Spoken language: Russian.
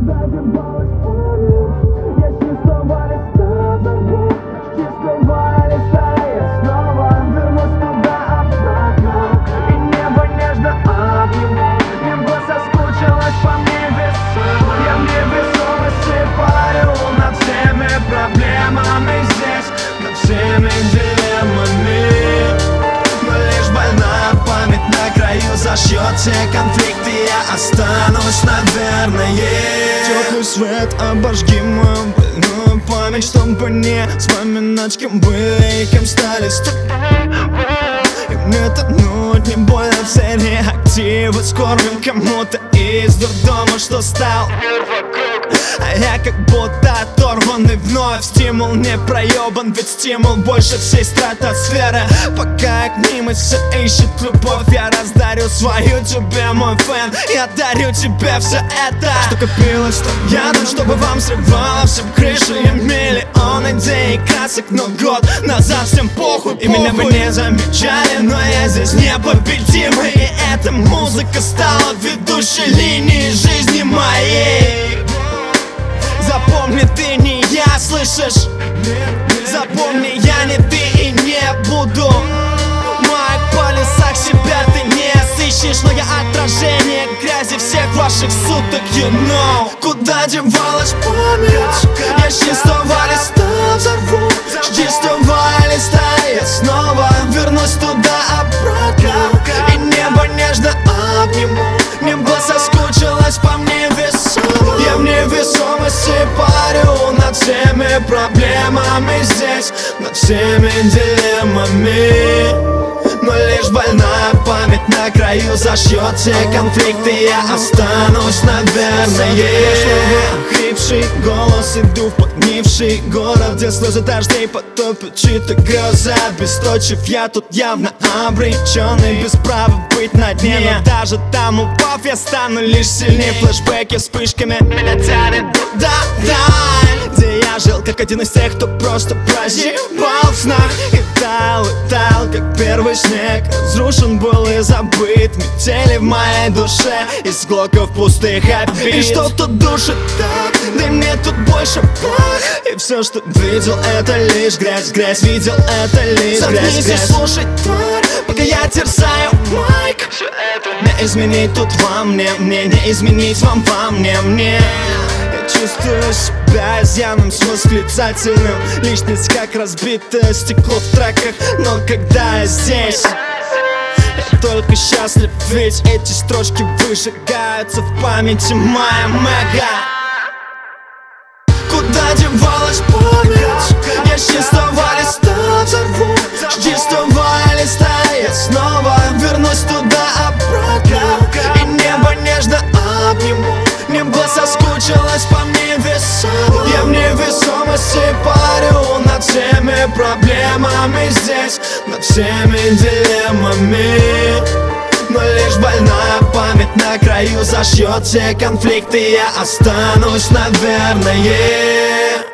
Куда девалась память? Я чистого листа зову, чистого листа я снова вернусь туда обратно. И небо нежно обниму, небо соскучилось по мне весной. Я в невесомости парю над всеми проблемами здесь, над всеми дилеммами. Но лишь больная память на краю зашьет все конфликты, я останусь, наверное. Теплый свет, обожги мою больную память, чтобы не вспоминать, кем были и кем стали с тобой. И мне тонуть не больно, все реактивы скорбим кому-то из дурдома, что стал мир вокруг. А я как будто оторванный вновь. Стимул не проебан, ведь стимул больше всей стратосферы. Пока к ним все ищет любовь, я раздарю свою тебе, мой фэн. Я дарю тебе все это, что копилось там ядом, чтобы вам срывало всем крыши. И миллион идей и красок, но год назад всем похуй. И меня бы не замечали, но я здесь непобедимый. И эта музыка стала ведущей линией жизни моей. Запомни, ты не я, слышишь? Запомни, я не ты и не буду. В моих полюсах себя ты не сыщешь, но я отражение грязи всех ваших суток, you know. Куда девалась память? Я с чистого листа взорву, с чистого листа я снова вернусь туда обратно. И небо нежно обниму, небо соскучилось по мне весомо. Я в невесомости парю над всеми проблемами здесь, над всеми дилеммами. Но лишь больная память на краю зашьет все конфликты, я останусь, наверное. Хрипший голос, иду в подгнивший город, где слезы дождей потопят чьи-то грезы. Обесточив, я тут явно обреченный, без права быть на дне. Но даже там упав, я стану лишь сильнее. Флэшбэки вспышками меня тянет туда, где я жил, как один из тех, кто просто прозябал в снах. И таял, как первый снег, разрушен был и забыт. Метели в моей душе из глоков пустых обид. И что-то душит так, да и мне тут больше пах. И все, что видел, это лишь грязь, грязь. Видел, это лишь грязь, грязь. И слушай, тварь, пока я терзаю майк. Все это не изменить тут во мне, мне не изменить вам во мне. Я чувствую себя изъяном с восклицательным. Личность как разбитое стекло в треках. Но когда я здесь, я только счастлив, ведь эти строчки выжигаются в памяти моя мега. Куда девалась память? Я с чистого листа взорву, с чистого листа я снова вернусь туда обратно. И небо нежно обниму, небо соскучилось по мне весомо. Я в невесомости парю над всеми проблемами здесь, над всеми дилеммами. Но лишь больная память на краю зашьет все конфликты, я останусь, наверное.